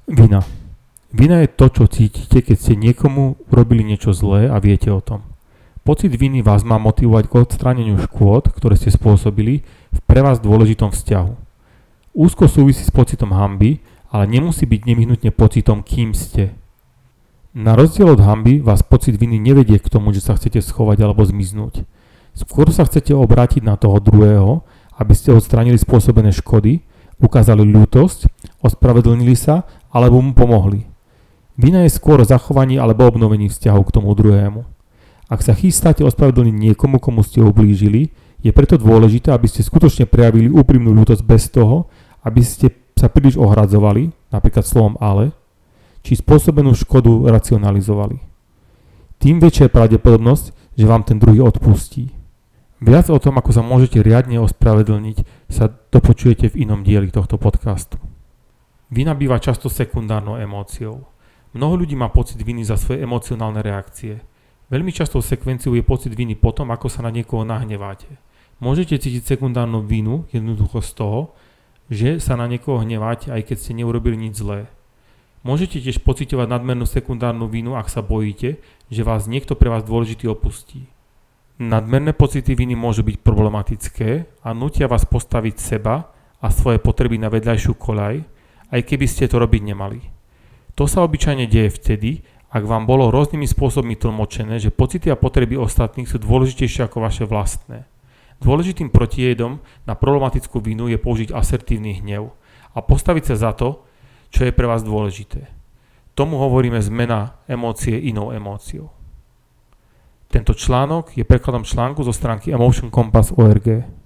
Vina. Vina je to, čo cítite, keď ste niekomu urobili niečo zlé a viete o tom. Pocit viny vás má motivovať k odstráneniu škôd, ktoré ste spôsobili v pre vás dôležitom vzťahu. Úzko súvisí s pocitom hanby, ale nemusí byť nevyhnutne pocitom, kým ste. Na rozdiel od hanby vás pocit viny nevedie k tomu, že sa chcete schovať alebo zmiznúť. Skôr sa chcete obrátiť na toho druhého, aby ste odstránili spôsobené škody, ukázali ľútosť, ospravedlnili sa alebo mu pomohli. Vina je skôr zachovanie alebo obnovenie vzťahu k tomu druhému. Ak sa chystáte ospravedlniť niekomu, komu ste ublížili, je preto dôležité, aby ste skutočne prejavili úprimnú ľútosť bez toho, aby ste sa príliš ohradzovali, napríklad slovom ale, či spôsobenú škodu racionalizovali. Tým väčšia je pravdepodobnosť, že vám ten druhý odpustí. Viac o tom, ako sa môžete riadne ospravedlniť, sa dopočujete v inom dieli tohto podcastu. Vina býva často sekundárnou emóciou. Mnoho ľudí má pocit viny za svoje emocionálne reakcie. Veľmi častou sekvenciou je pocit viny potom, ako sa na niekoho nahneváte. Môžete cítiť sekundárnu vinu jednoducho z toho, že sa na niekoho hneváte, aj keď ste neurobili nič zlé. Môžete tiež pociťovať nadmernú sekundárnu vinu, ak sa bojíte, že vás niekto pre vás dôležitý opustí. Nadmerné pocity viny môžu byť problematické a nútia vás postaviť seba a svoje potreby na vedľajšiu koľaj, aj keby ste to robiť nemali. To sa obyčajne deje vtedy, ak vám bolo rôznymi spôsobmi tlmočené, že pocity a potreby ostatných sú dôležitejšie ako vaše vlastné. Dôležitým protijedom na problematickú vinu je použiť asertívny hnev a postaviť sa za to, čo je pre vás dôležité. Tomu hovoríme zmena emócie inou emóciou. Tento článok je prekladom článku zo stránky Emotion Compass.org.